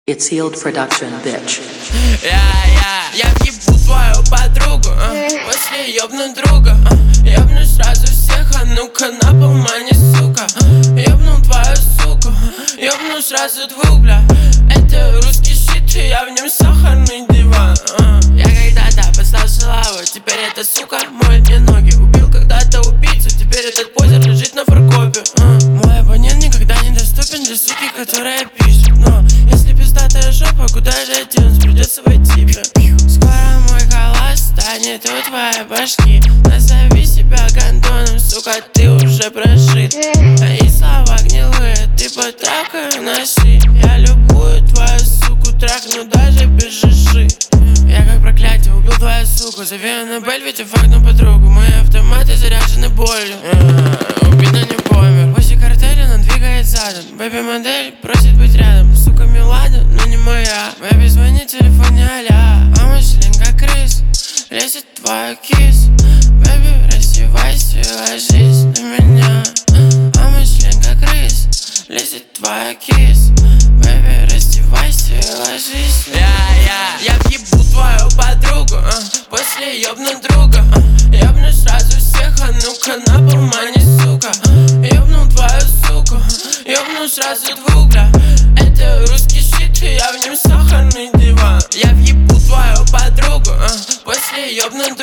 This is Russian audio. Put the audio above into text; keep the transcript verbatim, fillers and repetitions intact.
It's Healed Production, bitch. Я, я, я въебу твою подругу, а? После ёбну друга, а? Ёбну сразу всех, а ну-ка на полмани, сука. Ёбну твою суку, ёбну сразу двух, бля. Это русский щит, и я в нем сахарный диван, а? Я когда-то послал шалаву, теперь эта сука моет мне ноги. Убил когда-то убийцу, теперь этот позер лежит на фаркопе, а? Мой абонент никогда не доступен для суки, которая пишет. Но если пиздатая жопа, куда же оденусь, придется войти, бля. Скоро мой халат станет у твоей башки. Назови себя гондоном, сука, ты уже прошит. Мои слова гнилые, ты под трахаю носи. Я любую твою суку трахну даже без жиши. Я как проклятие убил твою суку. Зови Аннабель, ведь я фактом подругу. Мои автоматы заряжены болью. Убит, но не помер. После картеля он двигает задом. Бэби-модель просит быть рядом. Сука Милада, но не моя. Бэби, звони, телефон не аля. А мой член как крыс, лезет твой кис. Бэби, раздевайся и ложись на меня. А мой член как крыс, лезет твой кис. Бэби, раздевайся и ложись на меня. Я, я, я въебу твою подругу, а? После ёбну друга, а? Ёбну сразу всех, а ну-ка на полмани, сука. Ёбну твою суку, ёбну сразу двух, бля. Это русский щит, и я в нем сахарный диван. Я въебу твою подругу, а? После ёбну друга.